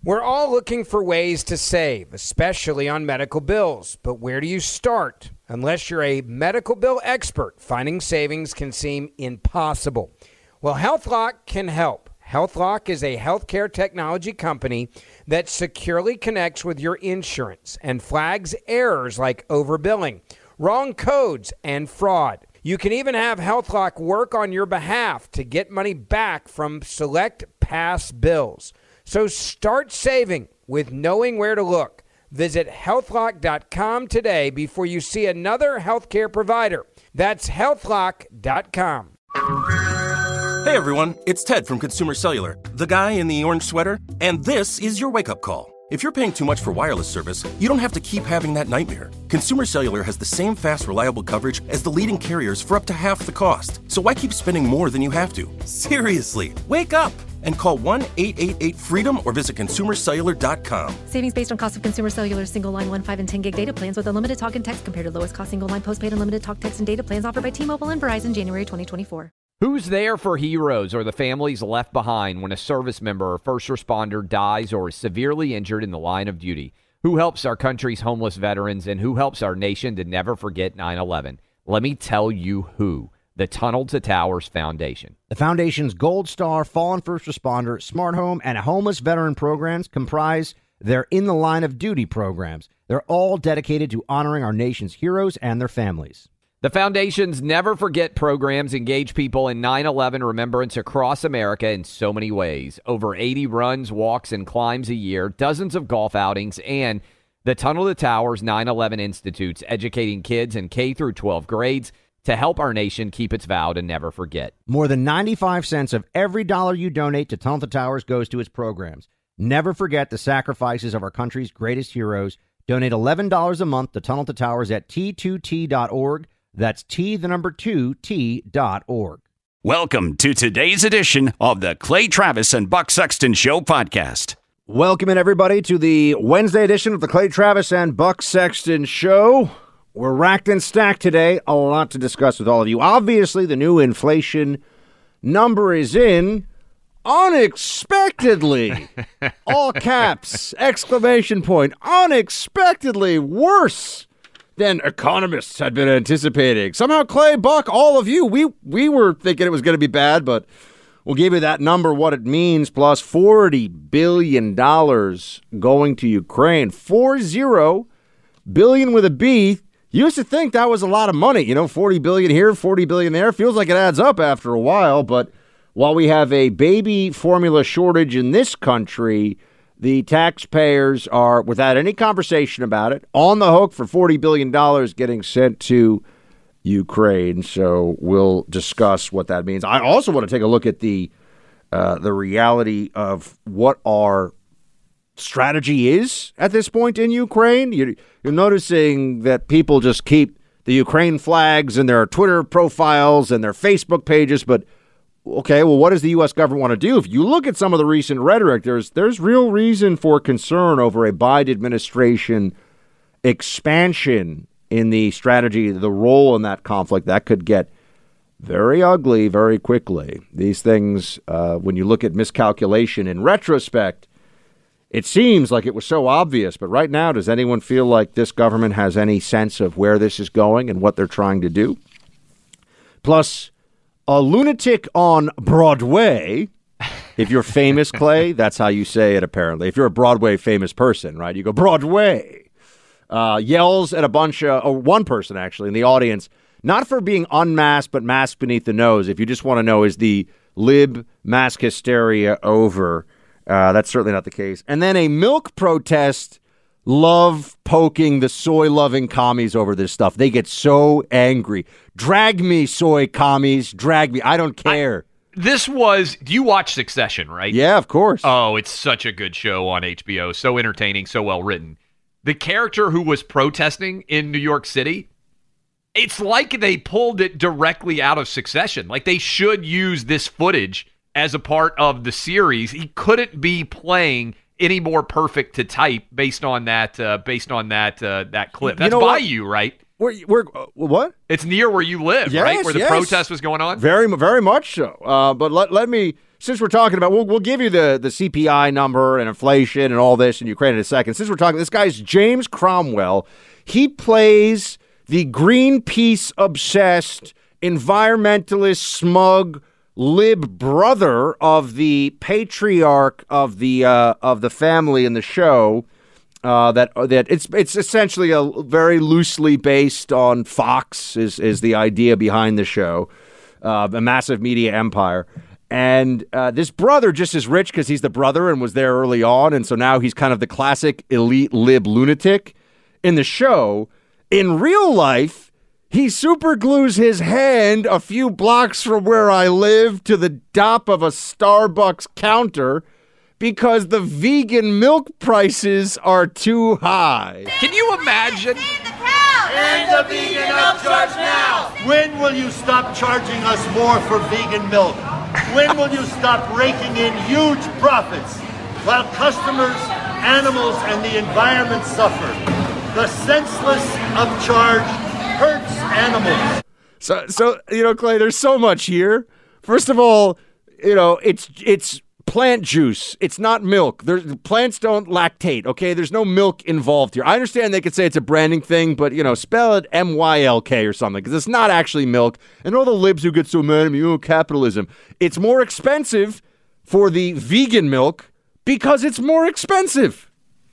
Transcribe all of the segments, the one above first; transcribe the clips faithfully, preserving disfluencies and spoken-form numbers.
We're all looking for ways to save, especially on medical bills. But where do you start? Unless you're a medical bill expert, finding savings can seem impossible. Well, HealthLock can help. HealthLock is a healthcare technology company that securely connects with your insurance and flags errors like overbilling, wrong codes, and fraud. You can even have HealthLock work on your behalf to get money back from select past bills. So start saving with knowing where to look. Visit health lock dot com today before you see another healthcare provider. That's health lock dot com. Hey everyone, it's Ted from Consumer Cellular, the guy in the orange sweater, and this is your wake-up call. If you're paying too much for wireless service, you don't have to keep having that nightmare. Consumer Cellular has the same fast, reliable coverage as the leading carriers for up to half the cost. So why keep spending more than you have to? Seriously, wake up and call one eight eight eight freedom or visit consumer cellular dot com. Savings based on cost of Consumer Cellular single line one, five, and ten gig data plans with unlimited talk and text compared to lowest cost single line postpaid unlimited talk, text, and data plans offered by T-Mobile and Verizon January twenty twenty-four. Who's there for heroes or the families left behind when a service member or first responder dies or is severely injured in the line of duty? Who helps our country's homeless veterans, and who helps our nation to never forget nine eleven? Let me tell you who. The Tunnel to Towers Foundation. The Foundation's Gold Star, Fallen First Responder, Smart Home, and Homeless Veteran programs comprise their In the Line of Duty programs. They're all dedicated to honoring our nation's heroes and their families. The Foundation's Never Forget programs engage people in nine eleven remembrance across America in so many ways. Over eighty runs, walks, and climbs a year, dozens of golf outings, and the Tunnel to Towers nine eleven Institutes, educating kids in K through twelve grades to help our nation keep its vow to never forget. More than ninety-five cents of every dollar you donate to Tunnel to Towers goes to its programs. Never forget the sacrifices of our country's greatest heroes. Donate eleven dollars a month to Tunnel to Towers at T two T dot org. That's T, the number two, T dot org. Welcome to today's edition of the Clay Travis and Buck Sexton Show podcast. Welcome in, everybody, to the Wednesday edition of the Clay Travis and Buck Sexton Show. We're racked and stacked today. A lot to discuss with all of you. Obviously, the new inflation number is in unexpectedly. All caps, exclamation point, unexpectedly worse than economists had been anticipating. Somehow, Clay, Buck, all of you, we we were thinking it was going to be bad, but we'll give you that number, what it means, plus forty billion dollars going to Ukraine. Four zero billion with a B. You used to think that was a lot of money. You know, forty billion here, forty billion there. Feels like it adds up after a while, but while we have a baby formula shortage in this country, the taxpayers are, without any conversation about it, on the hook for forty billion dollars getting sent to Ukraine. So we'll discuss what that means. I also want to take a look at the uh, the reality of what our strategy is at this point in Ukraine. You're, you're noticing that people just keep the Ukraine flags in their Twitter profiles and their Facebook pages, but okay, well, what does the U S government want to do? If you look at some of the recent rhetoric, there's there's real reason for concern over a Biden administration expansion in the strategy, the role in that conflict. That could get very ugly very quickly. These things, uh, when you look at miscalculation in retrospect, it seems like it was so obvious. But right now, does anyone feel like this government has any sense of where this is going and what they're trying to do? Plus, a lunatic on Broadway, if you're famous, Clay, that's how you say it, apparently. If you're a Broadway famous person, right, you go, Broadway, uh, yells at a bunch of, or one person, actually, in the audience, not for being unmasked, but masked beneath the nose. If you just want to know, is the lib mask hysteria over? Uh, that's certainly not the case. And then a milk protest, love poking the soy-loving commies over this stuff. They get so angry. Drag me, soy commies. Drag me. I don't care. I, this was, do you watch Succession, right? Yeah, of course. Oh, it's such a good show on H B O. So entertaining, so well written. The character who was protesting in New York City, it's like they pulled it directly out of Succession. Like they should use this footage as a part of the series. He couldn't be playing any more perfect to type based on that uh, based on that uh, that clip. That's you know by what? you, right? We're, we're uh, what? It's near where you live, yes, right? Where the yes. protest was going on? Very, very much so. Uh, but let let me since we're talking about, we'll, we'll give you the, the C P I number and inflation and all this in Ukraine in a second. Since we're talking, this guy's James Cromwell. He plays the Greenpeace-obsessed, environmentalist, smug, lib brother of the patriarch of the uh, of the family in the show. Uh, that that it's it's essentially a very loosely based on Fox is is the idea behind the show, uh, a massive media empire. And uh, this brother just is rich because he's the brother and was there early on, and so now he's kind of the classic elite lib lunatic in the show. In real life, he super glues his hand a few blocks from where I live to the top of a Starbucks counter because the vegan milk prices are too high. Can you imagine? End the vegan upcharge now! When will you stop charging us more for vegan milk? When will you stop raking in huge profits while customers, animals, and the environment suffer? The senseless upcharge hurts animals. So, so you know, Clay, there's so much here. First of all, you know, it's it's plant juice. It's not milk. There's, plants don't lactate, okay? There's no milk involved here. I understand they could say it's a branding thing, but, you know, spell it M Y L K or something, because it's not actually milk. And all the libs who get so mad at me, oh, capitalism. It's more expensive for the vegan milk because it's more expensive.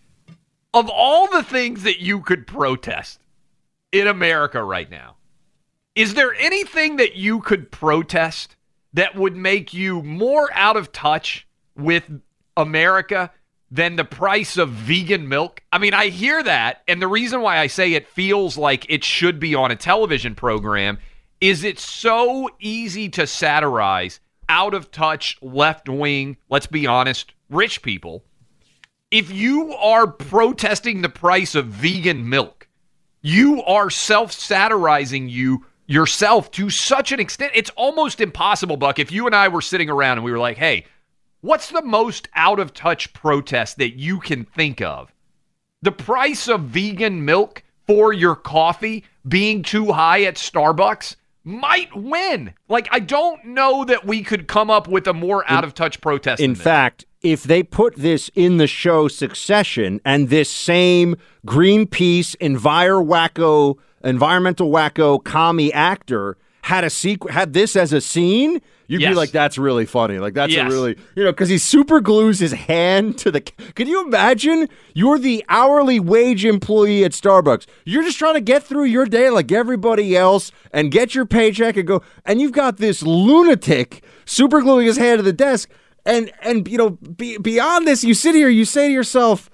Of all the things that you could protest in America right now, is there anything that you could protest that would make you more out of touch with America than the price of vegan milk? I mean, I hear that, and the reason why I say it feels like it should be on a television program is it's so easy to satirize out of touch, left-wing, let's be honest, rich people. If you are protesting the price of vegan milk, you are self-satirizing you yourself to such an extent. It's almost impossible, Buck, if you and I were sitting around and we were like, hey, what's the most out-of-touch protest that you can think of? The price of vegan milk for your coffee being too high at Starbucks might win. Like, I don't know that we could come up with a more out-of-touch protest. In fact, if they put this in the show Succession and this same Greenpeace enviro wacko, environmental wacko commie actor had a sequ- had this as a scene, you'd yes. be like, that's really funny. Like, that's yes. a really, you know, because he super glues his hand to the. Can you imagine? You're the hourly wage employee at Starbucks. You're just trying to get through your day like everybody else and get your paycheck and go. And you've got this lunatic super gluing his hand to the desk. And, and you know, be, beyond this, you sit here, you say to yourself,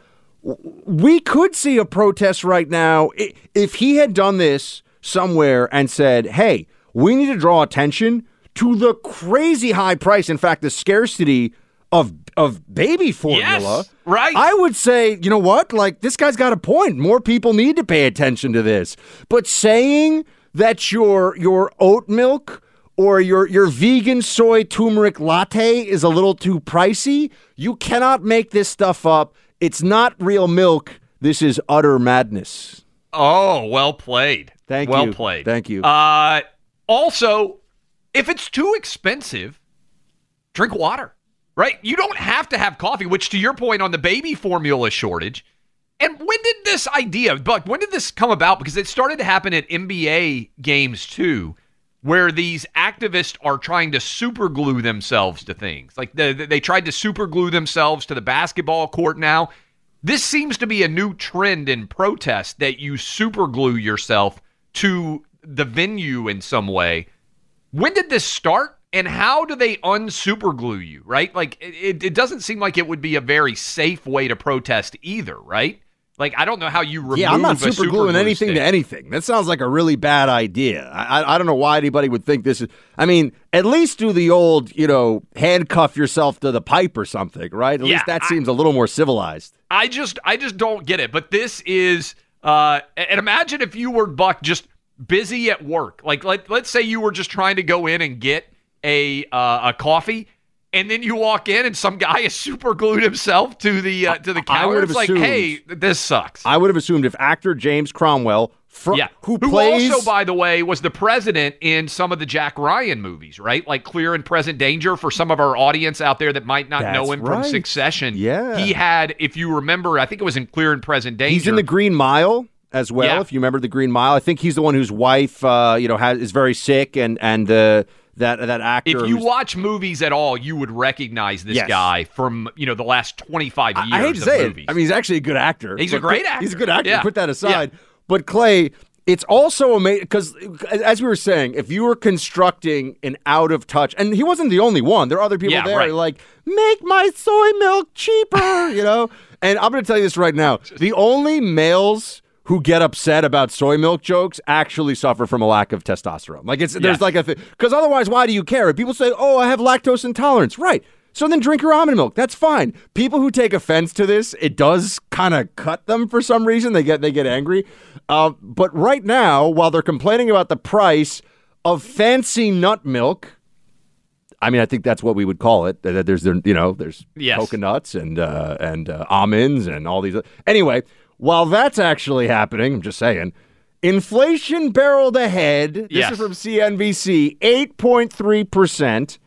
we could see a protest right now. If he had done this somewhere and said, hey, we need to draw attention to the crazy high price, in fact, the scarcity of of baby formula, yes, right? I would say, you know what? Like, this guy's got a point. More people need to pay attention to this. But saying that your your oat milk or your, your vegan soy turmeric latte is a little too pricey, you cannot make this stuff up. It's not real milk. This is utter madness. Oh, well played. Thank well you. Well played. Thank you. Uh, also, if it's too expensive, drink water, right? You don't have to have coffee, which to your point on the baby formula shortage. And when did this idea, Buck, when did this come about? Because it started to happen at N B A games too, where these activists are trying to super glue themselves to things. Like the, the, they tried to super glue themselves to the basketball court now. This seems to be a new trend in protest that you super glue yourself to the venue in some way. When did this start and how do they unsuper glue you, right? Like it, it doesn't seem like it would be a very safe way to protest either, right? Like, I don't know how you remove Yeah, I'm not a super gluing glue anything stick. to anything. That sounds like a really bad idea. I, I I don't know why anybody would think this is. I mean, at least do the old, you know, handcuff yourself to the pipe or something, right? At Yeah, least that I- seems a little more civilized. I just I just don't get it. But this is uh and imagine if you were, Buck, just busy at work. Like let let's say you were just trying to go in and get a uh, a coffee, and then you walk in and some guy is super glued himself to the uh, to the I counter. would have It's like, assumed- hey, this sucks. I would have assumed if actor James Cromwell, Fr- yeah. Who, who plays... also, by the way, was the president in some of the Jack Ryan movies, right? Like Clear and Present Danger, for some of our audience out there that might not That's know him right. from Succession. Yeah. He had, if you remember, I think it was in Clear and Present Danger. He's in The Green Mile as well, Yeah. if you remember The Green Mile. I think he's the one whose wife, uh, you know, has, is very sick, and, and the... That that actor. If you who's- watch movies at all, you would recognize this Yes. guy from, you know, the last twenty-five years I hate to of say movies. it. I mean, he's actually a good actor. He's a But great put- actor. He's a good actor. Yeah. Put that aside. Yeah. But Clay, it's also amazing because, as we were saying, if you were constructing an out of touch, and he wasn't the only one. There are other people Yeah, there right. like, make my soy milk cheaper, you know. And I'm going to tell you this right now: the only males who get upset about soy milk jokes actually suffer from a lack of testosterone. Like it's there's Yes. like a thing, because otherwise, why do you care? If people say, "Oh, I have lactose intolerance," right? So then drink your almond milk. That's fine. People who take offense to this, it does kind of cut them for some reason. They get they get angry. Uh, but right now, while they're complaining about the price of fancy nut milk, I mean, I think that's what we would call it. That there's you know there's Yes. coconuts and uh, and uh, almonds and all these. Anyway. While that's actually happening, I'm just saying, inflation barreled ahead. This Yes. is from C N B C, eight point three percent.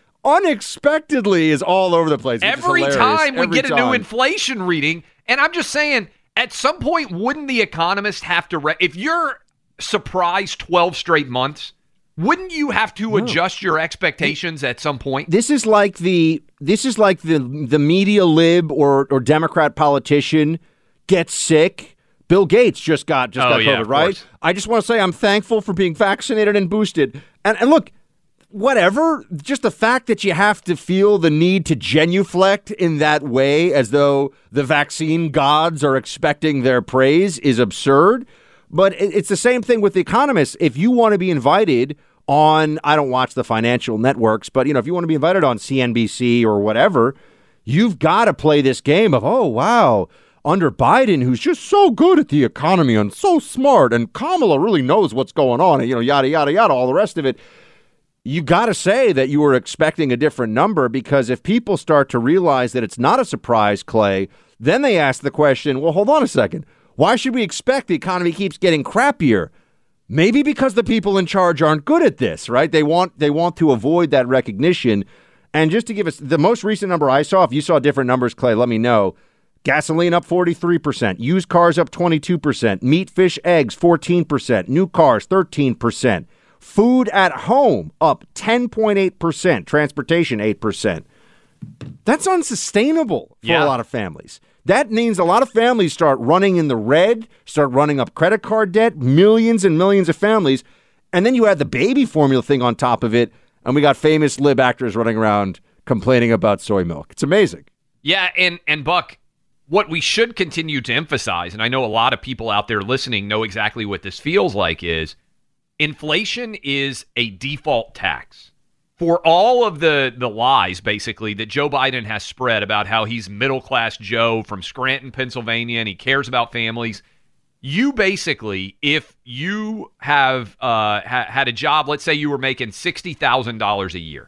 Unexpectedly is all over the place. which is Every hilarious. time we Every get a new time. inflation reading, and I'm just saying, at some point, wouldn't the economist have to, re- if you're surprised twelve straight months, wouldn't you have to adjust your expectations at some point? This is like the this is like the the media lib or or Democrat politician gets sick. Bill Gates just got just Oh, got yeah, COVID, of right? course. I just want to say I'm thankful for being vaccinated and boosted. And and look, whatever, just the fact that you have to feel the need to genuflect in that way as though the vaccine gods are expecting their praise is absurd. But it- it's the same thing with the economists. If you want to be invited on, I don't watch the financial networks, but you know, if you want to be invited on C N B C or whatever, you've got to play this game of, oh, wow, under Biden, who's just so good at the economy and so smart, and Kamala really knows what's going on, and, you know, yada, yada, yada, all the rest of it. You got to say that you were expecting a different number, because if people start to realize that it's not a surprise, Clay, then they ask the question, well, hold on a second. Why should we expect the economy keeps getting crappier? Maybe because the people in charge aren't good at this, right? They want they want to avoid that recognition. And just to give us the most recent number I saw, if you saw different numbers, Clay, let me know. Gasoline up forty-three percent, used cars up twenty-two percent, meat, fish, eggs fourteen percent, new cars thirteen percent, food at home up ten point eight percent, transportation eight percent. That's unsustainable for Yeah. a lot of families. That means a lot of families start running in the red, start running up credit card debt, millions and millions of families. And then you add the baby formula thing on top of it, and we got famous lib actors running around complaining about soy milk. It's amazing. Yeah, and, and Buck, what we should continue to emphasize, and I know a lot of people out there listening know exactly what this feels like, is inflation is a default tax. For all of the, the lies, basically, that Joe Biden has spread about how he's middle-class Joe from Scranton, Pennsylvania, and he cares about families, you basically, if you have uh, ha- had a job, let's say you were making sixty thousand dollars a year,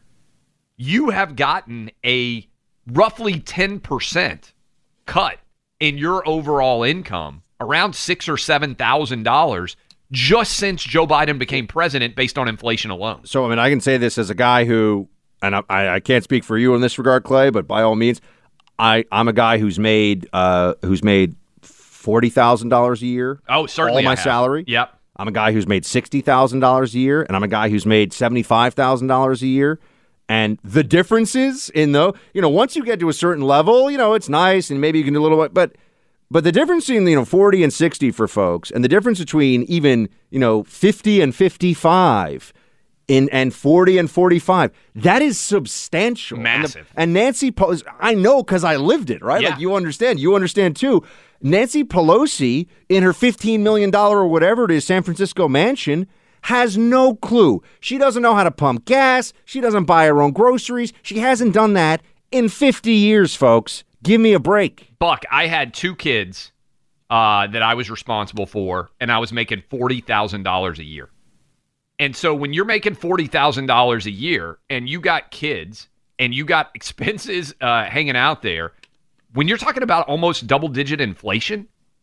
you have gotten a roughly ten percent cut in your overall income, around six or seven thousand dollars, just since Joe Biden became president, based on inflation alone. So, I mean, I can say this as a guy who, and I, I can't speak for you in this regard, Clay, but by all means, I, I'm a guy who's made uh, who's made forty thousand dollars a year. Oh, certainly, all my I have. salary. Yep. I'm a guy who's made sixty thousand dollars a year, and I'm a guy who's made seventy-five thousand dollars a year. And the differences in the, you know, once you get to a certain level, you know, it's nice, and maybe you can do a little bit, but but the difference in, you know, forty and sixty for folks, and the difference between even, you know, fifty and fifty-five in and forty and forty-five, that is substantial. Massive. And, the, and Nancy Pelosi, I know because I lived it, right? Yeah. Like, you understand. You understand, too. Nancy Pelosi, in her fifteen million dollars or whatever it is San Francisco mansion, has no clue. She doesn't know how to pump gas. She doesn't buy her own groceries. She hasn't done that in fifty years, folks. Give me a break. Buck, I had two kids uh, that I was responsible for, and I was making forty thousand dollars a year. And so when you're making forty thousand dollars a year and you got kids and you got expenses uh, hanging out there, when you're talking about almost double-digit inflation,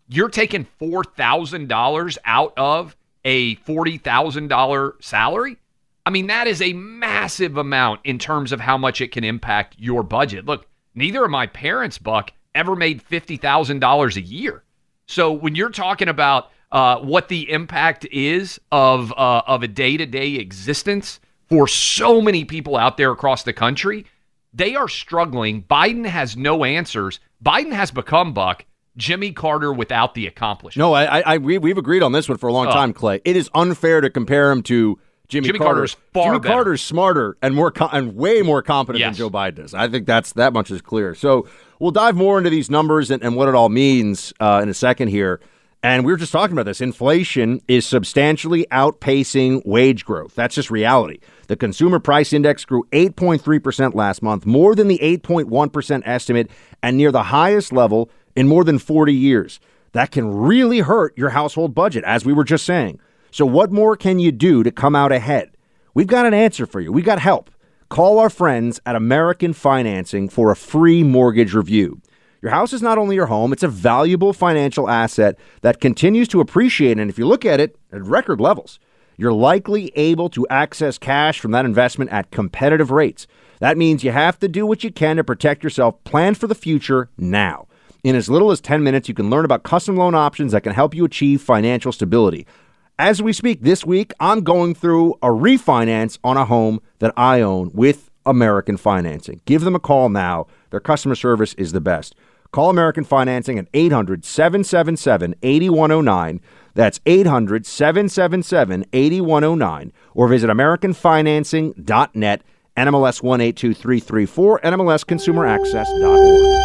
you're taking four thousand dollars out of a forty thousand dollars salary. I mean, that is a massive amount in terms of how much it can impact your budget. Look, neither of my parents, Buck, ever made fifty thousand dollars a year. So when you're talking about uh, what the impact is of uh, of a day-to-day existence for so many people out there across the country, they are struggling. Biden has no answers. Biden has become, Buck, Jimmy Carter without the accomplishment. No, I, I, we, we've agreed on this one for a long oh. time, Clay. It is unfair to compare him to Jimmy, Jimmy Carter. Carter's far Jimmy better. Carter's smarter and more co- and way more competent Yes. than Joe Biden is. I think that's that much is clear. So we'll dive more into these numbers and, and what it all means uh, in a second here. And we were just talking about this. Inflation is substantially outpacing wage growth. That's just reality. The Consumer Price Index grew eight point three percent last month, more than the eight point one percent estimate, and near the highest level in more than forty years. That can really hurt your household budget, as we were just saying. So what more can you do to come out ahead? We've got an answer for you. We got help. Call our friends at American Financing for a free mortgage review. Your house is not only your home, it's a valuable financial asset that continues to appreciate. And if you look at it at record levels, you're likely able to access cash from that investment at competitive rates. That means you have to do what you can to protect yourself. Plan for the future now. In as little as ten minutes, you can learn about custom loan options that can help you achieve financial stability. As we speak this week, I'm going through a refinance on a home that I own with American Financing. Give them a call now. Their customer service is the best. Call American Financing at eight hundred, seven seven seven, eight one zero nine. That's eight hundred, seven seven seven, eight one zero nine. Or visit american financing dot net, N M L S one eight two three three four, N M L S consumer access dot org.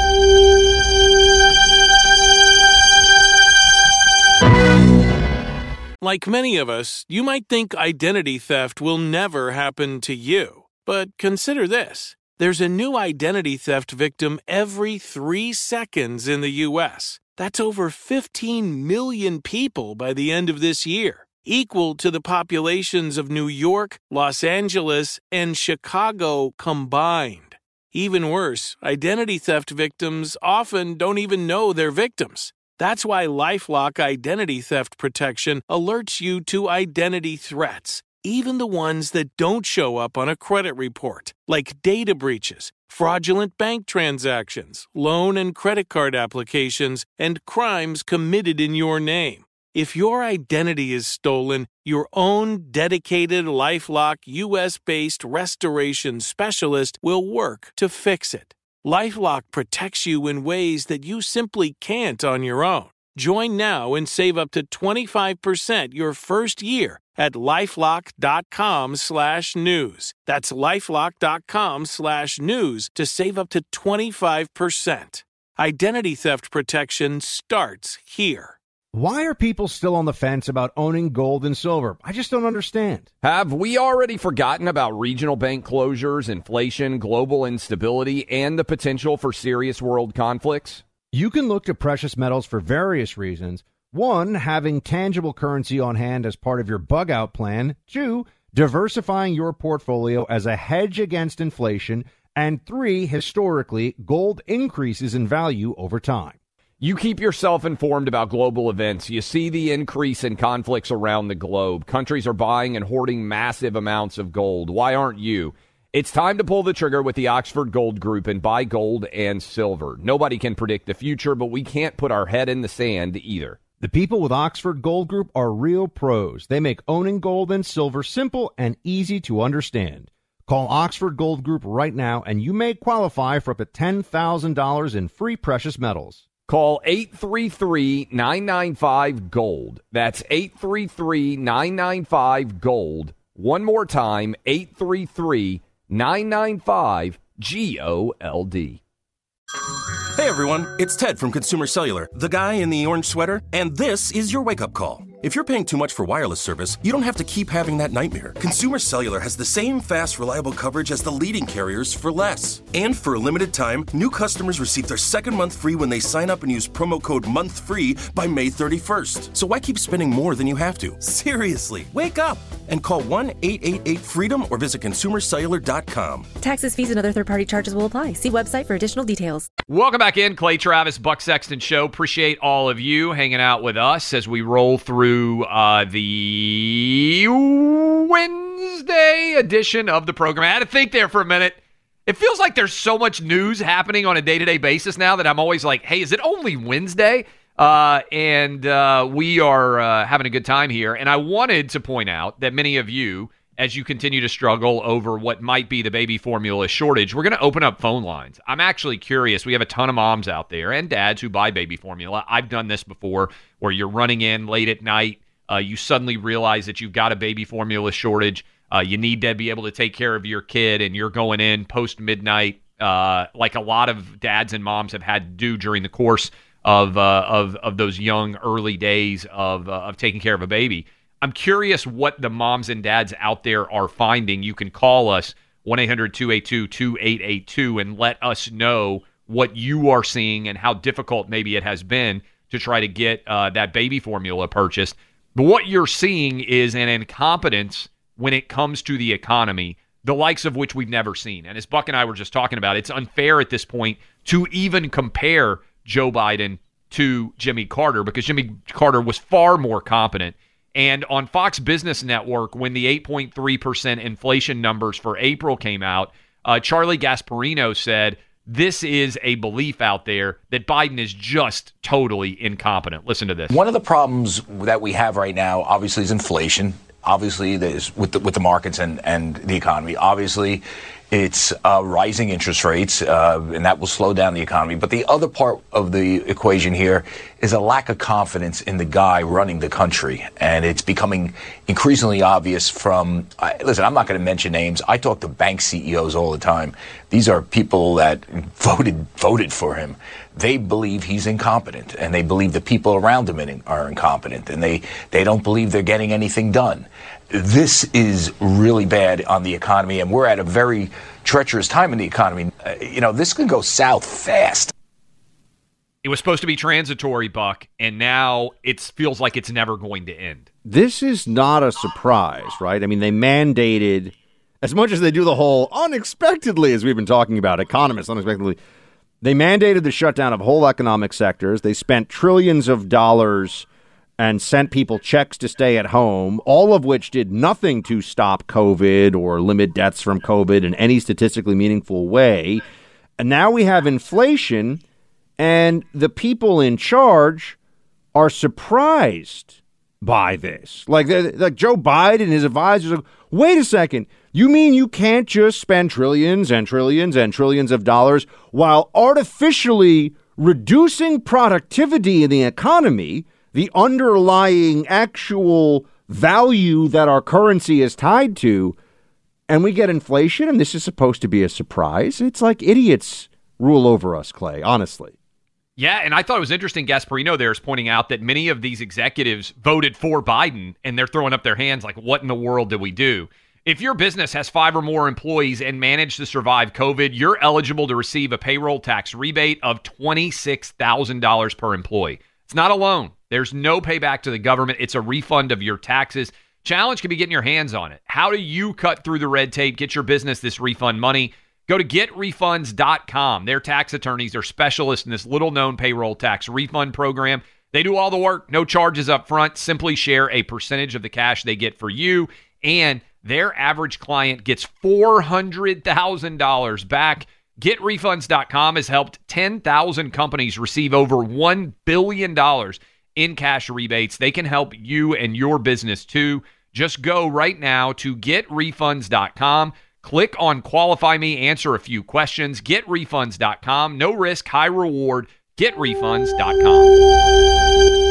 Like many of us, you might think identity theft will never happen to you. But consider this. There's a new identity theft victim every three seconds in the U S. That's over fifteen million people by the end of this year, equal to the populations of New York, Los Angeles, and Chicago combined. Even worse, identity theft victims often don't even know they're victims. That's why LifeLock Identity Theft Protection alerts you to identity threats, even the ones that don't show up on a credit report, like data breaches, fraudulent bank transactions, loan and credit card applications, and crimes committed in your name. If your identity is stolen, your own dedicated LifeLock U S-based restoration specialist will work to fix it. LifeLock protects you in ways that you simply can't on your own. Join now and save up to twenty-five percent your first year at LifeLock.com slash news. That's LifeLock.com slash news to save up to twenty-five percent. Identity theft protection starts here. Why are people still on the fence about owning gold and silver? I just don't understand. Have we already forgotten about regional bank closures, inflation, global instability, and the potential for serious world conflicts? You can look to precious metals for various reasons. One, having tangible currency on hand as part of your bug-out plan. Two, diversifying your portfolio as a hedge against inflation. And three, historically, gold increases in value over time. You keep yourself informed about global events. You see the increase in conflicts around the globe. Countries are buying and hoarding massive amounts of gold. Why aren't you? It's time to pull the trigger with the Oxford Gold Group and buy gold and silver. Nobody can predict the future, but we can't put our head in the sand either. The people with Oxford Gold Group are real pros. They make owning gold and silver simple and easy to understand. Call Oxford Gold Group right now, and you may qualify for up to ten thousand dollars in free precious metals. Call eight three three, nine nine five, GOLD. That's eight three three, nine nine five, GOLD. One more time, eight three three, nine nine five, G O L D. Hey everyone, it's Ted from Consumer Cellular, the guy in the orange sweater, and this is your wake-up call. If you're paying too much for wireless service, you don't have to keep having that nightmare. Consumer Cellular has the same fast, reliable coverage as the leading carriers for less. And for a limited time, new customers receive their second month free when they sign up and use promo code MONTHFREE by May thirty-first. So why keep spending more than you have to? Seriously, wake up and call one eight eight eight FREEDOM or visit consumer cellular dot com. Taxes, fees, and other third-party charges will apply. See website for additional details. Welcome back in, Clay Travis, Buck Sexton Show. Appreciate all of you hanging out with us as we roll through uh, the Wednesday edition of the program. I had to think there for a minute. It feels like there's so much news happening on a day-to-day basis now that I'm always like, hey, is it only Wednesday? Uh, and uh, we are uh, having a good time here. And I wanted to point out that many of you, as you continue to struggle over what might be the baby formula shortage, we're going to open up phone lines. I'm actually curious. We have a ton of moms out there and dads who buy baby formula. I've done this before where you're running in late at night. Uh, you suddenly realize that you've got a baby formula shortage. Uh, you need to be able to take care of your kid, and you're going in post-midnight uh, like a lot of dads and moms have had to do during the course of uh, of of those young early days of uh, of taking care of a baby. I'm curious what the moms and dads out there are finding. You can call us one eight hundred two eight two two eight eight two and let us know what you are seeing and how difficult maybe it has been to try to get uh, that baby formula purchased. But what you're seeing is an incompetence when it comes to the economy, the likes of which we've never seen. And as Buck and I were just talking about, it's unfair at this point to even compare Joe Biden to Jimmy Carter, because Jimmy Carter was far more competent. And on Fox Business Network, when the eight point three percent inflation numbers for April came out, uh, Charlie Gasparino said, this is a belief out there that Biden is just totally incompetent. Listen to this. One of the problems that we have right now, obviously, is inflation. Obviously, there's with the, with the markets and, and the economy. Obviously, it's uh, rising interest rates, uh, and that will slow down the economy. But the other part of the equation here is a lack of confidence in the guy running the country. And it's becoming increasingly obvious from, I, listen, I'm not going to mention names. I talk to bank C E Os all the time. These are people that voted voted for him. They believe he's incompetent, and they believe the people around him are incompetent, and they, they don't believe they're getting anything done. This is really bad on the economy, and we're at a very treacherous time in the economy. Uh, you know, this can go south fast. It was supposed to be transitory, Buck, and now it feels like it's never going to end. This is not a surprise, right? I mean, they mandated, as much as they do the whole unexpectedly, as we've been talking about, economists unexpectedly, they mandated the shutdown of whole economic sectors. They spent trillions of dollars and sent people checks to stay at home, all of which did nothing to stop COVID or limit deaths from COVID in any statistically meaningful way. And now we have inflation, and the people in charge are surprised by this. Like, like Joe Biden and his advisors are, wait a second, you mean you can't just spend trillions and trillions and trillions of dollars while artificially reducing productivity in the economy, the underlying actual value that our currency is tied to, and we get inflation, and this is supposed to be a surprise? It's like idiots rule over us, Clay, honestly. Yeah, and I thought it was interesting, Gasparino there is pointing out that many of these executives voted for Biden, and they're throwing up their hands like, what in the world did we do? If your business has five or more employees and managed to survive COVID, you're eligible to receive a payroll tax rebate of twenty-six thousand dollars per employee. It's not a loan. There's no payback to the government. It's a refund of your taxes. Challenge can be getting your hands on it. How do you cut through the red tape, get your business this refund money? Go to get refunds dot com. Their tax attorneys are specialists in this little-known payroll tax refund program. They do all the work, no charges up front. Simply share a percentage of the cash they get for you, and their average client gets four hundred thousand dollars back. get refunds dot com has helped ten thousand companies receive over one billion dollars in cash rebates. They can help you and your business too. Just go right now to get refunds dot com. Click on Qualify Me, answer a few questions. get refunds dot com. No risk, high reward. get refunds dot com.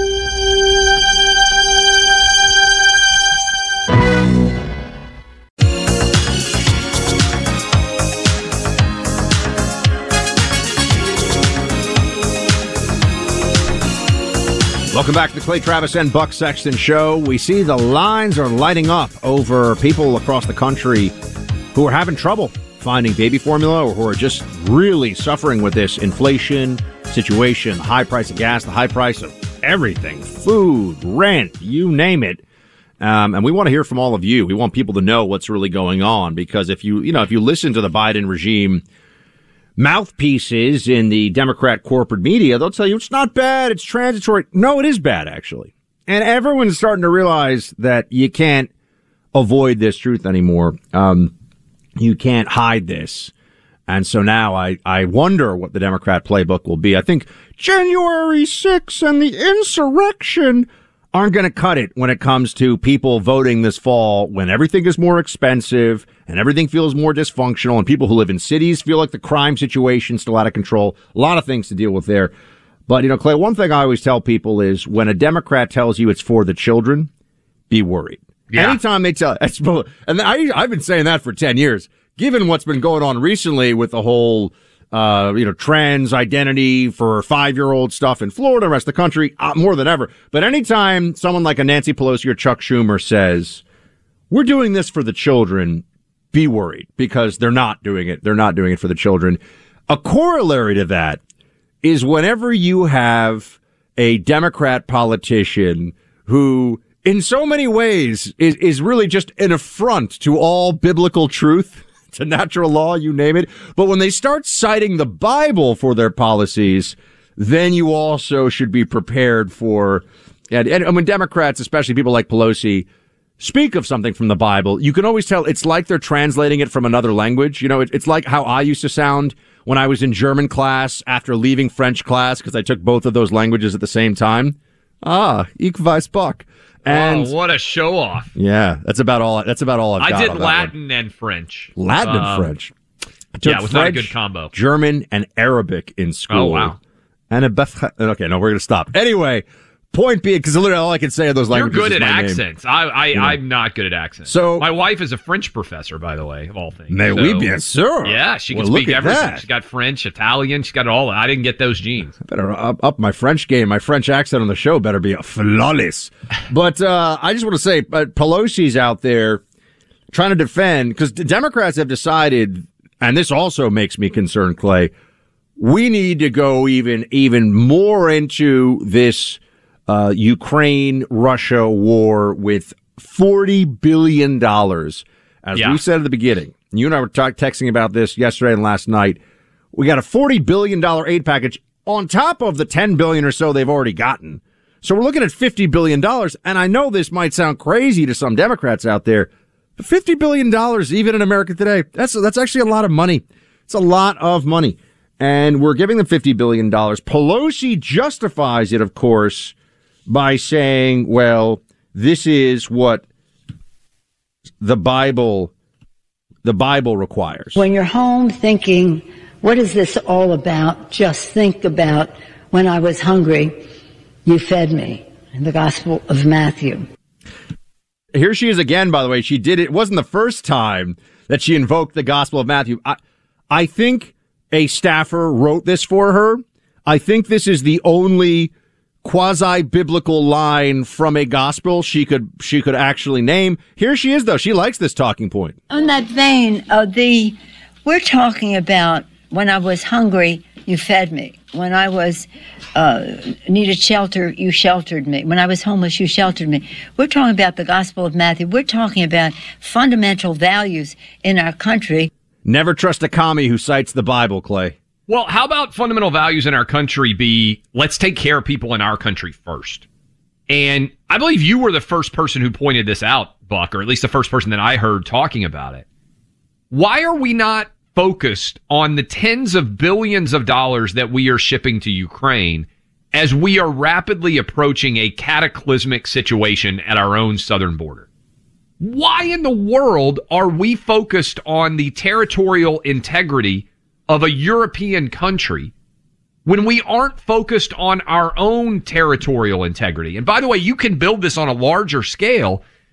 Welcome back to the Clay Travis and Buck Sexton Show. We see the lines are lighting up over people across the country who are having trouble finding baby formula or who are just really suffering with this inflation situation, the high price of gas, the high price of everything, food, rent, you name it. Um, and we want to hear from all of you. We want people to know what's really going on, because if you, you know, if you listen to the Biden regime mouthpieces in the Democrat corporate media, they'll tell you it's not bad, it's transitory. No, it is bad, actually. And everyone's starting to realize that you can't avoid this truth anymore. Um, you can't hide this. And so now I, I wonder what the Democrat playbook will be. I think January sixth and the insurrection aren't going to cut it when it comes to people voting this fall, when everything is more expensive and everything feels more dysfunctional and people who live in cities feel like the crime situation's still out of control. A lot of things to deal with there. But, you know, Clay, one thing I always tell people is when a Democrat tells you it's for the children, be worried. Yeah. Anytime they tell, and I, I've been saying that for ten years, given what's been going on recently with the whole, uh, you know, trans identity for five-year-old stuff in Florida, the rest of the country, uh, more than ever. But anytime someone like a Nancy Pelosi or Chuck Schumer says, we're doing this for the children, be worried, because they're not doing it. They're not doing it for the children. A corollary to that is whenever you have a Democrat politician who, in so many ways, is, is really just an affront to all biblical truth, to natural law, you name it. But when they start citing the Bible for their policies, then you also should be prepared for, and, and when Democrats, especially people like Pelosi, speak of something from the Bible, you can always tell it's like they're translating it from another language. You know, it, it's like how I used to sound when I was in German class after leaving French class, because I took both of those languages at the same time. Ah, ich weiß Buck. And oh, what a show off! Yeah, that's about all. That's about all I've I got. did on that Latin one. and French. Latin uh, and French. I took yeah, it was French, not a good combo. German and Arabic in school. Oh wow! And a Beth. Okay, no, we're gonna stop. Anyway, point being, because literally all I can say of those languages. You're good is at my accents. Name. I, I, you know? I'm not good at accents. So my wife is a French professor, by the way, of all things. Mais so, oui, bien sûr. Yeah, she can well, speak everything. That. She's got French, Italian. She's got it all. I didn't get those genes. I better up, up my French game. My French accent on the show better be flawless. But uh, I just want to say, uh, Pelosi's out there trying to defend, because the Democrats have decided, and this also makes me concerned, Clay, we need to go even even more into this uh, Ukraine-Russia war with forty billion dollars. As yeah. we said at the beginning, you and I were talk, texting about this yesterday and last night. We got a forty billion dollars aid package on top of the ten billion dollars or so they've already gotten. So we're looking at fifty billion dollars. And I know this might sound crazy to some Democrats out there, but fifty billion dollars, even in America today, that's, that's actually a lot of money. It's a lot of money. And we're giving them fifty billion dollars. Pelosi justifies it, of course, by saying, well, this is what the Bible, the Bible requires. When you're home thinking, what is this all about? Just think about when I was hungry, you fed me. In the Gospel of Matthew. Here she is again, by the way. She did it. It wasn't the first time that she invoked the Gospel of Matthew. I, I think a staffer wrote this for her. I think this is the only quasi-biblical line from a gospel she could she could actually name. Here she is, though. She likes this talking point. On that vein, uh, the we're talking about when I was hungry, you fed me. When I was uh, needed shelter, you sheltered me. When I was homeless, you sheltered me. We're talking about the Gospel of Matthew. We're talking about fundamental values in our country. Never trust a commie who cites the Bible, Clay. Well, how about fundamental values in our country be, let's take care of people in our country first? And I believe you were the first person who pointed this out, Buck, or at least the first person that I heard talking about it. Why are we not focused on the tens of billions of dollars that we are shipping to Ukraine as we are rapidly approaching a cataclysmic situation at our own southern border? Why in the world are we focused on the territorial integrity of a European country when we aren't focused on our own territorial integrity? And by the way, you can build this on a larger scale.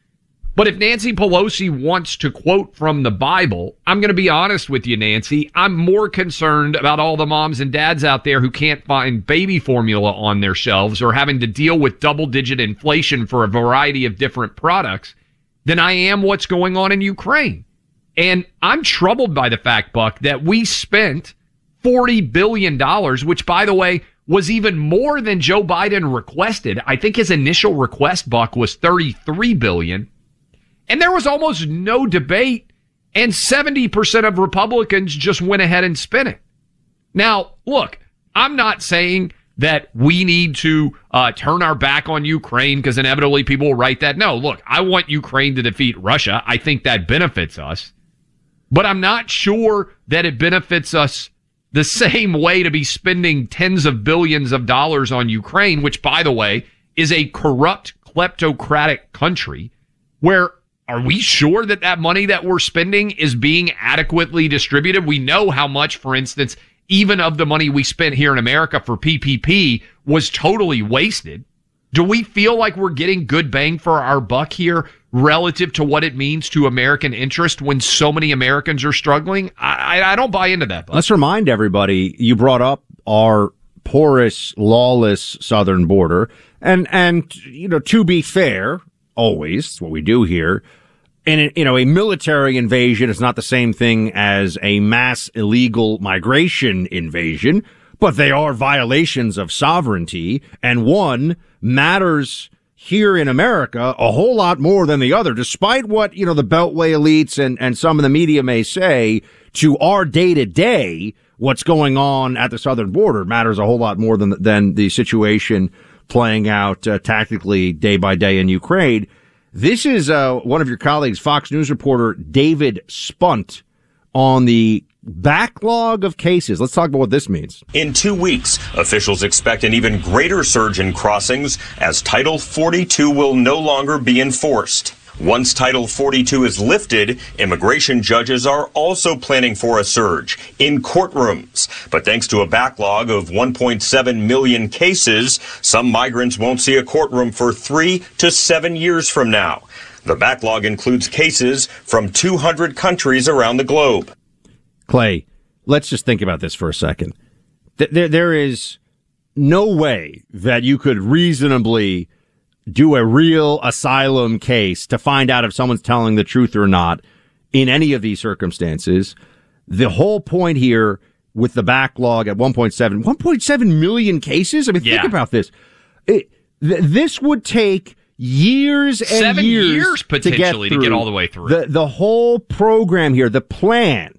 But if Nancy Pelosi wants to quote from the Bible, I'm going to be honest with you, Nancy. I'm more concerned about all the moms and dads out there who can't find baby formula on their shelves or having to deal with double-digit inflation for a variety of different products than I am what's going on in Ukraine. And I'm troubled by the fact, Buck, that we spent forty billion dollars, which, by the way, was even more than Joe Biden requested. I think his initial request, Buck, was thirty-three billion dollars. And there was almost no debate, and seventy percent of Republicans just went ahead and spent it. Now, look, I'm not saying that we need to uh, turn our back on Ukraine because inevitably people will write that. No, look, I want Ukraine to defeat Russia. I think that benefits us. But I'm not sure that it benefits us the same way to be spending tens of billions of dollars on Ukraine, which, by the way, is a corrupt, kleptocratic country where are we sure that that money that we're spending is being adequately distributed? We know how much, for instance, even of the money we spent here in America for P P P was totally wasted. Do we feel like we're getting good bang for our buck here relative to what it means to American interest when so many Americans are struggling? I, I don't buy into that, Buck. Let's remind everybody, you brought up our porous, lawless southern border. And, and you know, to be fair, always, it's what we do here, and, you know, a military invasion is not the same thing as a mass illegal migration invasion, but they are violations of sovereignty, and one matters here in America a whole lot more than the other, despite what, you know, the Beltway elites and, and some of the media may say. To our day-to-day, what's going on at the southern border matters a whole lot more than, than the situation playing out uh, tactically day by day in Ukraine. This is uh, one of your colleagues, Fox News reporter David Spunt, on the backlog of cases. Let's talk about what this means. In two weeks, officials expect an even greater surge in crossings as Title forty-two will no longer be enforced. Once Title forty-two is lifted, immigration judges are also planning for a surge in courtrooms. But thanks to a backlog of one point seven million cases, some migrants won't see a courtroom for three to seven years from now. The backlog includes cases from two hundred countries around the globe. Clay, let's just think about this for a second. There, there is no way that you could reasonably do a real asylum case to find out if someone's telling the truth or not in any of these circumstances. The whole point here with the backlog at one point seven, one point seven million cases. I mean, yeah. think about this. It, th- this would take years and Seven years, years potentially to get, to get all the way through. The, the whole program here, the plan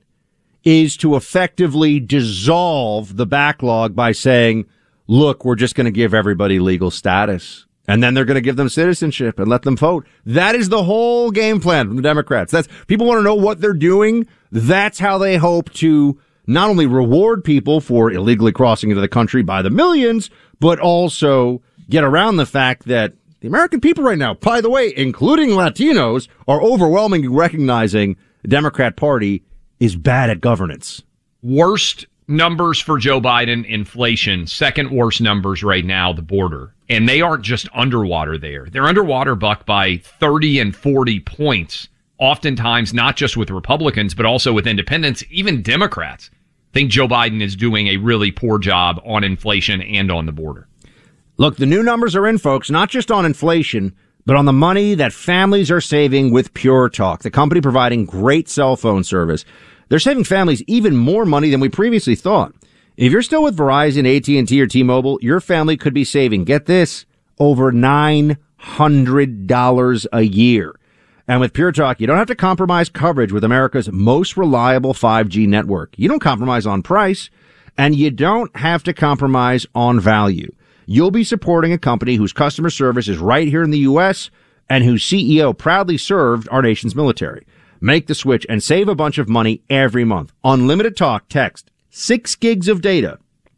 is to effectively dissolve the backlog by saying, look, we're just going to give everybody legal status. And then they're going to give them citizenship and let them vote. That is the whole game plan from the Democrats. That's, people want to know what they're doing. That's how they hope to not only reward people for illegally crossing into the country by the millions, but also get around the fact that the American people right now, by the way, including Latinos, are overwhelmingly recognizing the Democrat Party is bad at governance. Worst numbers for Joe Biden, inflation. Second worst numbers right now, the border. And they aren't just underwater there. They're underwater, Buck, by thirty and forty points. Oftentimes, not just with Republicans, but also with independents, even Democrats think Joe Biden is doing a really poor job on inflation and on the border. Look, the new numbers are in, folks, not just on inflation, but on the money that families are saving with Pure Talk, the company providing great cell phone service. They're saving families even more money than we previously thought. If you're still with Verizon, A T and T, or T-Mobile, your family could be saving, get this, over nine hundred dollars a year. And with Pure Talk, you don't have to compromise coverage with America's most reliable five G network. You don't compromise on price, and you don't have to compromise on value. You'll be supporting a company whose customer service is right here in the U S and whose C E O proudly served our nation's military. Make the switch and save a bunch of money every month. Unlimited talk, text, six gigs of data,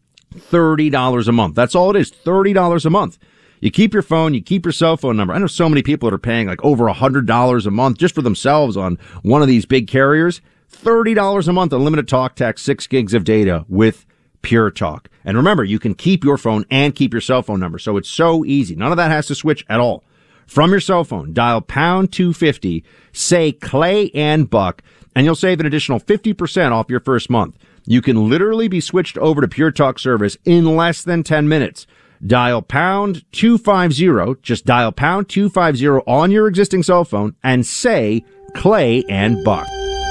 thirty dollars a month. That's all it is, thirty dollars a month. You keep your phone, you keep your cell phone number. I know so many people that are paying like over one hundred dollars a month just for themselves on one of these big carriers. thirty dollars a month, unlimited talk, text, six gigs of data with Pure Talk. And remember, you can keep your phone and keep your cell phone number. So it's so easy. None of that has to switch at all. From your cell phone, dial pound two fifty, say Clay and Buck, and you'll save an additional fifty percent off your first month. You can literally be switched over to Pure Talk service in less than ten minutes. Dial pound two fifty, just dial pound two fifty on your existing cell phone and say Clay and Buck.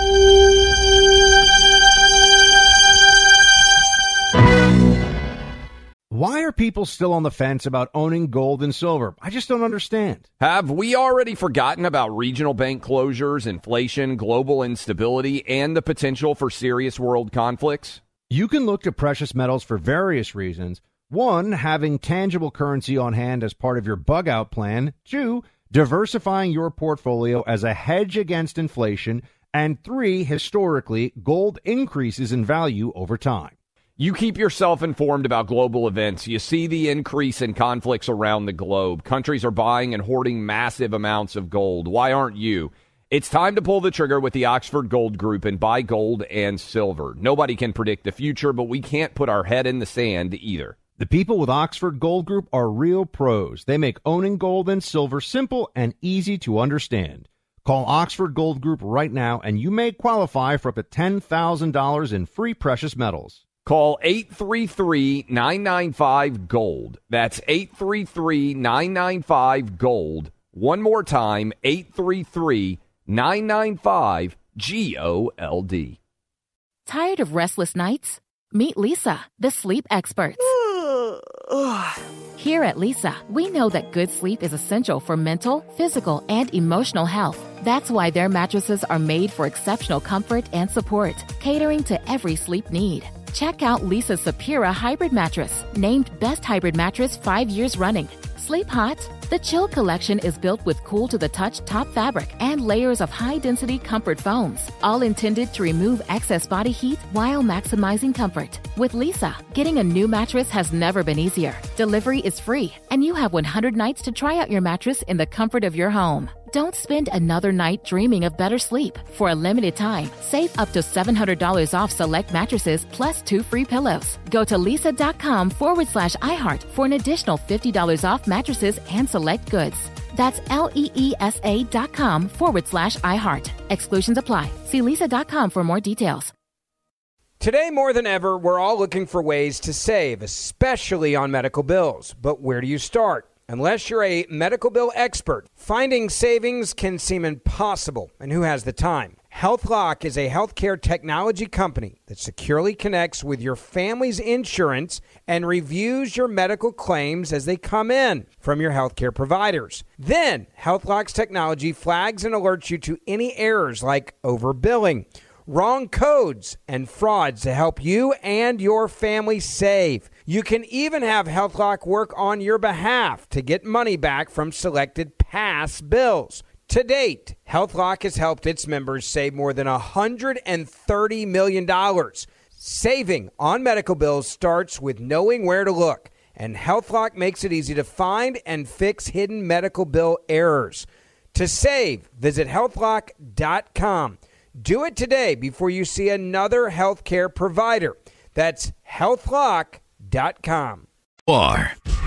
Why are people still on the fence about owning gold and silver? I just don't understand. Have we already forgotten about regional bank closures, inflation, global instability, and the potential for serious world conflicts? You can look to precious metals for various reasons. One, having tangible currency on hand as part of your bug-out plan. Two, diversifying your portfolio as a hedge against inflation. And three, historically, gold increases in value over time. You keep yourself informed about global events. You see the increase in conflicts around the globe. Countries are buying and hoarding massive amounts of gold. Why aren't you? It's time to pull the trigger with the Oxford Gold Group and buy gold and silver. Nobody can predict the future, but we can't put our head in the sand either. The people with Oxford Gold Group are real pros. They make owning gold and silver simple and easy to understand. Call Oxford Gold Group right now, and you may qualify for up to ten thousand dollars in free precious metals. Call eight three three, nine nine five, GOLD. That's eight three three, nine nine five, GOLD. One more time, eight three three, nine nine five, G O L D. Tired of restless nights? Meet Leesa, the sleep experts. Here at Leesa, we know that good sleep is essential for mental, physical, and emotional health. That's why their mattresses are made for exceptional comfort and support, catering to every sleep need. Check out Leesa's Sapira Hybrid Mattress, named Best Hybrid Mattress five years running. Sleep hot? The Chill Collection is built with cool-to-the-touch top fabric and layers of high-density comfort foams, all intended to remove excess body heat while maximizing comfort. With Leesa, getting a new mattress has never been easier. Delivery is free, and you have one hundred nights to try out your mattress in the comfort of your home. Don't spend another night dreaming of better sleep. For a limited time, save up to seven hundred dollars off select mattresses plus two free pillows. Go to leesa.com forward slash iHeart for an additional fifty dollars off mattresses and select goods. That's L-E-E-S-A dot com forward slash iHeart. Exclusions apply. See leesa dot com for more details. Today, more than ever, we're all looking for ways to save, especially on medical bills. But where do you start? Unless you're a medical bill expert, finding savings can seem impossible. And who has the time? HealthLock is a healthcare technology company that securely connects with your family's insurance and reviews your medical claims as they come in from your healthcare providers. Then, HealthLock's technology flags and alerts you to any errors like overbilling, wrong codes, and frauds to help you and your family save. You can even have HealthLock work on your behalf to get money back from selected past bills. To date, HealthLock has helped its members save more than one hundred thirty million dollars. Saving on medical bills starts with knowing where to look, and HealthLock makes it easy to find and fix hidden medical bill errors. To save, visit health lock dot com. Do it today before you see another healthcare provider. That's health lock dot com. Bar.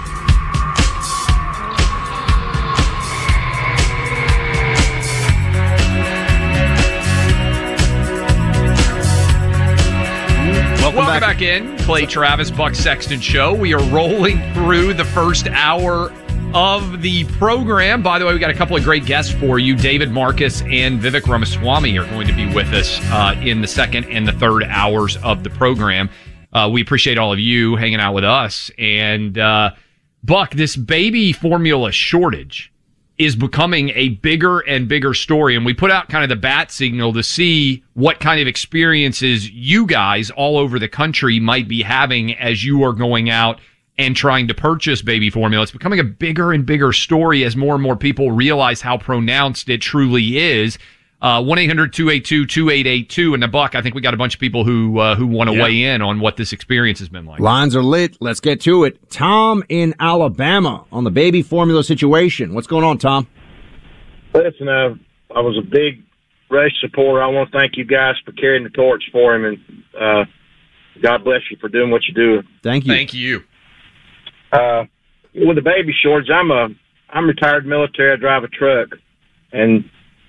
Welcome, Welcome back. back in. Clay Travis, Buck Sexton Show. We are rolling through the first hour of the program. By the way, we got a couple of great guests for you. David Marcus and Vivek Ramaswamy are going to be with us uh, in the second and the third hours of the program. Uh, we appreciate all of you hanging out with us. And uh, Buck, this baby formula shortage is becoming a bigger and bigger story. And we put out kind of the bat signal to see what kind of experiences you guys all over the country might be having as you are going out and trying to purchase baby formula. It's becoming a bigger and bigger story as more and more people realize how pronounced it truly is. Uh, one eight hundred two eight two two eight eight two. And the Buck, I think we got a bunch of people who uh, who want to yeah. weigh in on what this experience has been like. Lines are lit. Let's get to it. Tom in Alabama on the baby formula situation. What's going on, Tom? Listen, uh, I was a big Rush supporter. I want to thank you guys for carrying the torch for him, and uh, God bless you for doing what you do. Thank you. Thank you. Uh, with the baby shortage, I'm a I'm retired military. I drive a truck, and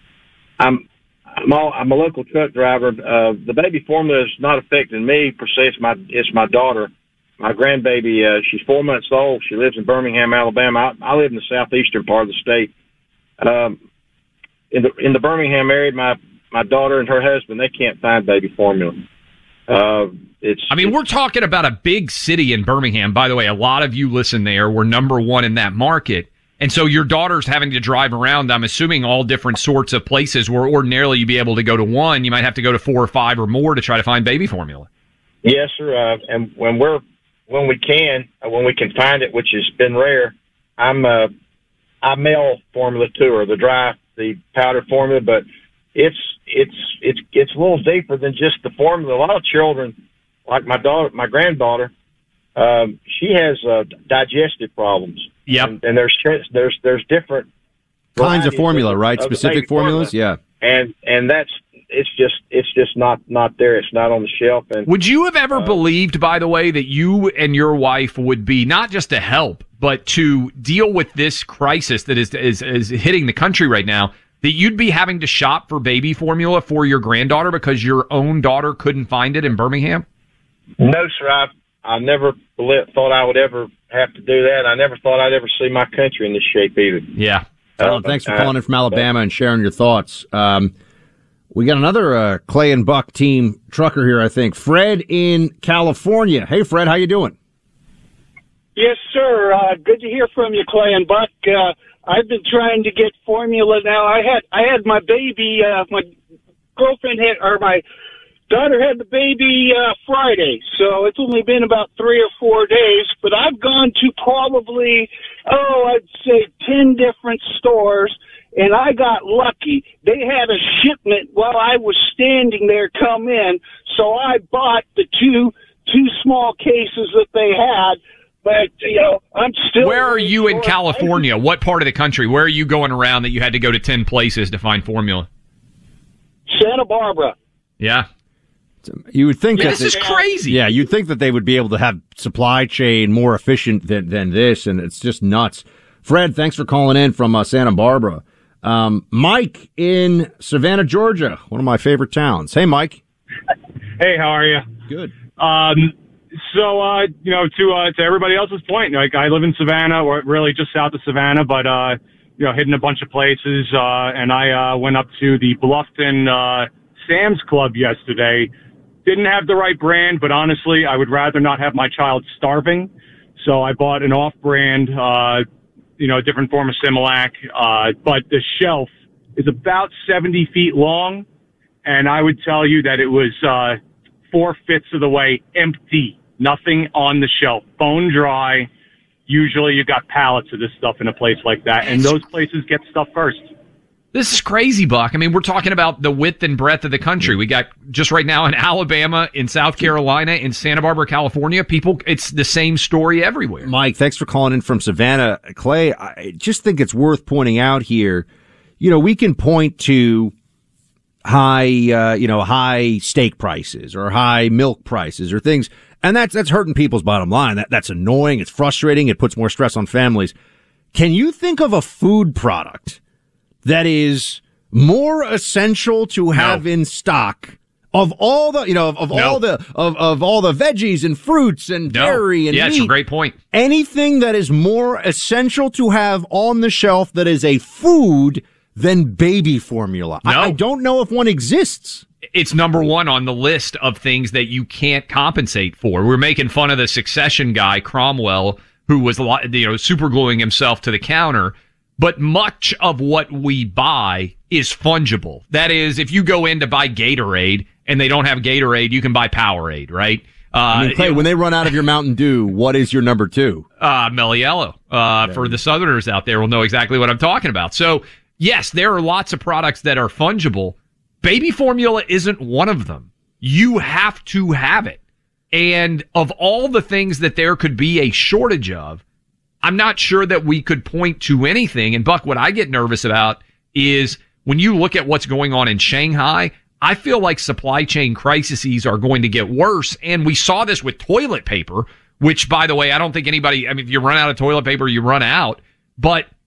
I'm I'm, all, I'm a local truck driver. Uh, the baby formula is not affecting me per se. It's my it's my daughter, my grandbaby. Uh, she's four months old. She lives in Birmingham, Alabama. I, I live in the southeastern part of the state. Um, in the in the Birmingham area, my my daughter and her husband, they can't find baby formula. Uh, it's. I mean, we're talking about a big city in Birmingham. By the way, a lot of you listen there. We're number one in that market. And so your daughter's having to drive around, I'm assuming, all different sorts of places where ordinarily you'd be able to go to one. You might have to go to four or five or more to try to find baby formula. Yes, sir. Uh, and when we're when we can, uh, when we can find it, which has been rare, I'm uh, I mail formula to her, the dry, the powder formula. But it's it's it's it's a little deeper than just the formula. A lot of children, like my daughter, my granddaughter, um, she has uh, digestive problems. Yep. And, and there's there's there's different kinds of formula, of, right? of Specific formulas, formula. yeah. And and that's it's just it's just not not there. It's not on the shelf. And would you have ever uh, believed, by the way, that you and your wife would be not just to help, but to deal with this crisis that is is is hitting the country right now? That you'd be having to shop for baby formula for your granddaughter because your own daughter couldn't find it in Birmingham? No, sir. I I never thought I would ever have to do that. I never thought I'd ever see my country in this shape either. Yeah. Well, thanks for calling in from Alabama and sharing your thoughts. Um, we got another uh, Clay and Buck team trucker here, I think. Fred in California. Hey, Fred, how you doing? Yes, sir. Uh, good to hear from you, Clay and Buck. Uh, I've been trying to get formula now. I had I had my baby, uh, my girlfriend had, or my daughter had the baby uh, Friday, so it's only been about three or four days, but I've gone to probably, oh, I'd say ten different stores, and I got lucky. They had a shipment while I was standing there come in, so I bought the two two small cases that they had, but, you know, I'm still... Where are you in California? What part of the country? Where are you going around that you had to go to ten places to find formula? Santa Barbara. Yeah. You would think yeah, that this they, is crazy. Yeah, you'd think that they would be able to have supply chain more efficient than, than this, and it's just nuts. Fred, thanks for calling in from uh, Santa Barbara. Um, Mike in Savannah, Georgia, one of my favorite towns. Hey, Mike. Hey, how are you? Good. Um, so, uh, you know, to uh, to everybody else's point, like I live in Savannah, or really just south of Savannah, but uh, you know, hitting a bunch of places, uh, and I uh, went up to the Bluffton uh, Sam's Club yesterday. Didn't have the right brand, but honestly, I would rather not have my child starving. So I bought an off-brand, uh, you know, different form of Similac. Uh, but the shelf is about seventy feet long, and I would tell you that it was uh, four-fifths of the way empty. Nothing on the shelf. Bone dry. Usually you got pallets of this stuff in a place like that, and those places get stuff first. This is crazy, Buck. I mean, we're talking about the width and breadth of the country. We got just right now in Alabama, in South Carolina, in Santa Barbara, California. People, it's the same story everywhere. Mike, thanks for calling in from Savannah. Clay, I just think it's worth pointing out here, you know, we can point to high, uh, you know, high steak prices or high milk prices or things, and that's that's hurting people's bottom line. That That's annoying. It's frustrating. It puts more stress on families. Can you think of a food product that is more essential to have no. in stock of all the, you know, of, of no. all the, of, of all the veggies and fruits and no. dairy and yeah, meat? It's a great point. Anything that is more essential to have on the shelf that is a food than baby formula. No. I, I don't know if one exists. It's number one on the list of things that you can't compensate for. We're making fun of the Succession guy, Cromwell, who was, you know, super gluing himself to the counter. But much of what we buy is fungible. That is, if you go in to buy Gatorade and they don't have Gatorade, you can buy Powerade, right? Uh, I mean, Clay, when they run out of your Mountain Dew, what is your number two? Uh, Mello uh, yeah. For the Southerners out there will know exactly what I'm talking about. So, yes, there are lots of products that are fungible. Baby formula isn't one of them. You have to have it. And of all the things that there could be a shortage of, I'm not sure that we could point to anything. And Buck, what I get nervous about is when you look at what's going on in Shanghai, I feel like supply chain crises are going to get worse. And we saw this with toilet paper, which, by the way, I don't think anybody, I mean, if you run out of toilet paper, you run out. But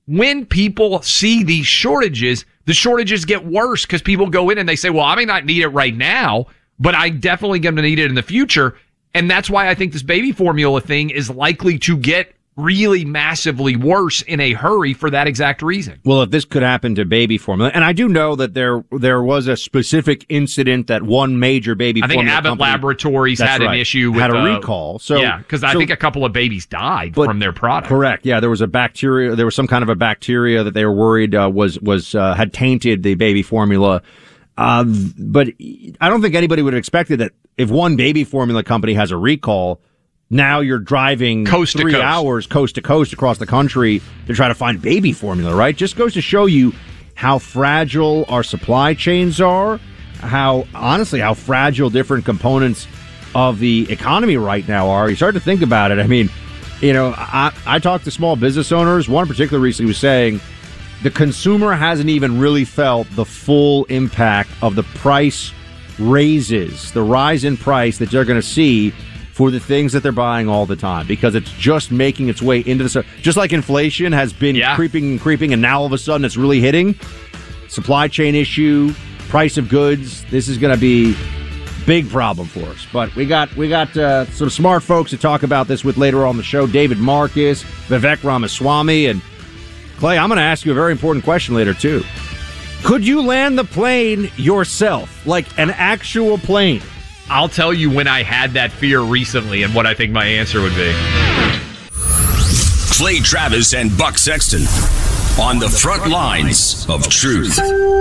when people see these shortages, the shortages get worse because people go in and they say, well, I may not need it right now, but I'm definitely going to need it in the future. And that's why I think this baby formula thing is likely to get really massively worse in a hurry for that exact reason. Well, if this could happen to baby formula, and I do know that there there was a specific incident that one major baby I think formula Abbott company, Laboratories had right, an issue with had a uh, recall. So yeah, because I so, think a couple of babies died but, from their product. Correct. Yeah, there was a bacteria. There was some kind of a bacteria that they were worried uh, was was uh, had tainted the baby formula. Uh, but I don't think anybody would have expected that if one baby formula company has a recall, now you're driving coast three to coast. hours coast to coast across the country to try to find baby formula, right? Just goes to show you how fragile our supply chains are, how, honestly, how fragile different components of the economy right now are. You start to think about it. I mean, you know, I, I talked to small business owners. One in particular recently was saying the consumer hasn't even really felt the full impact of the price raises, the rise in price that they're going to see for the things that they're buying all the time, because it's just making its way into the... Just like inflation has been yeah. creeping and creeping, and now all of a sudden it's really hitting. Supply chain issue, price of goods, this is going to be big problem for us. But we got we got uh, some smart folks to talk about this with later on the show. David Marcus, Vivek Ramaswamy, and Clay, I'm going to ask you a very important question later, too. Could you land the plane yourself, like an actual plane? I'll tell you when I had that fear recently and what I think my answer would be. Clay Travis and Buck Sexton on the front lines of truth.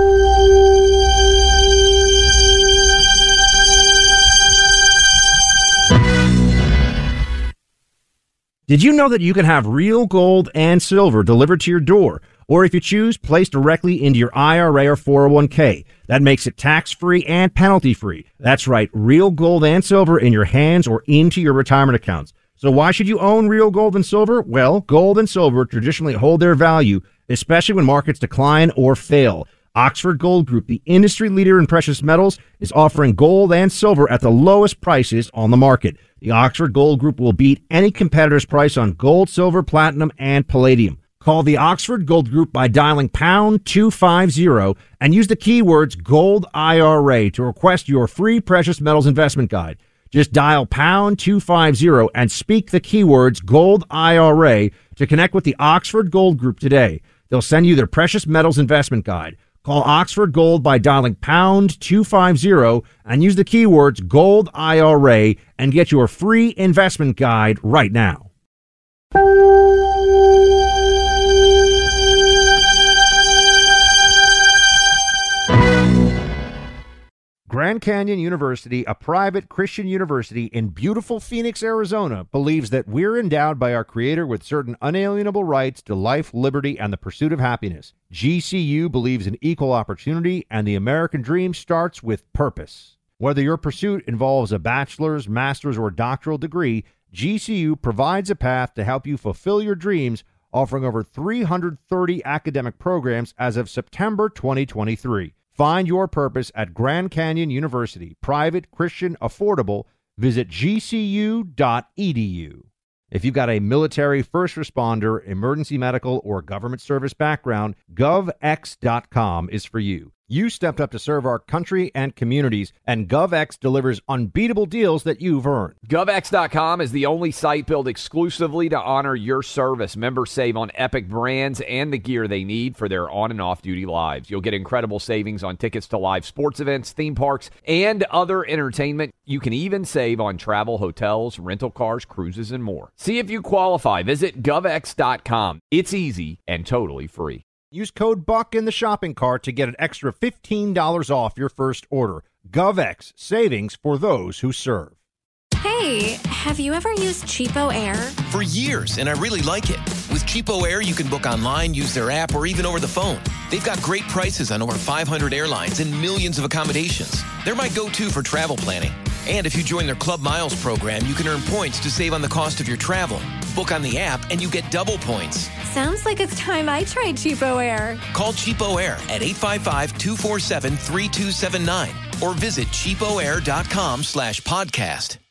Did you know that you can have real gold and silver delivered to your door? Or if you choose, placed directly into your I R A or four oh one k. That makes it tax-free and penalty-free. That's right, real gold and silver in your hands or into your retirement accounts. So why should you own real gold and silver? Well, gold and silver traditionally hold their value, especially when markets decline or fail. Oxford Gold Group, the industry leader in precious metals, is offering gold and silver at the lowest prices on the market. The Oxford Gold Group will beat any competitor's price on gold, silver, platinum, and palladium. Call the Oxford Gold Group by dialing pound two fifty and use the keywords Gold I R A to request your free precious metals investment guide. Just dial pound two fifty and speak the keywords Gold I R A to connect with the Oxford Gold Group today. They'll send you their precious metals investment guide. Call Oxford Gold by dialing pound two fifty and use the keywords Gold I R A and get your free investment guide right now. Grand Canyon University, a private Christian university in beautiful Phoenix, Arizona, believes that we're endowed by our Creator with certain unalienable rights to life, liberty, and the pursuit of happiness. G C U believes in equal opportunity, and the American dream starts with purpose. Whether your pursuit involves a bachelor's, master's, or doctoral degree, G C U provides a path to help you fulfill your dreams, offering over three hundred thirty academic programs as of September twenty twenty-three. Find your purpose at Grand Canyon University. Private, Christian, affordable. Visit G C U dot E D U. If you've got a military, first responder, emergency medical, or government service background, gov x dot com is for you. You stepped up to serve our country and communities, and GovX delivers unbeatable deals that you've earned. gov x dot com is the only site built exclusively to honor your service. Members save on epic brands and the gear they need for their on- and off-duty lives. You'll get incredible savings on tickets to live sports events, theme parks, and other entertainment. You can even save on travel, hotels, rental cars, cruises, and more. See if you qualify. Visit gov x dot com. It's easy and totally free. Use code BUCK in the shopping cart to get an extra fifteen dollars off your first order. GovX, savings for those who serve. Hey, have you ever used Cheapo Air? For years, and I really like it. With Cheapo Air, you can book online, use their app, or even over the phone. They've got great prices on over five hundred airlines and millions of accommodations. They're my go-to for travel planning. And if you join their Club Miles program, you can earn points to save on the cost of your travel. Book on the app, and you get double points. Sounds like it's time I tried Cheapo Air. Call Cheapo Air at eight five five, two four seven, three two seven nine or visit cheapoair dot com slash podcast.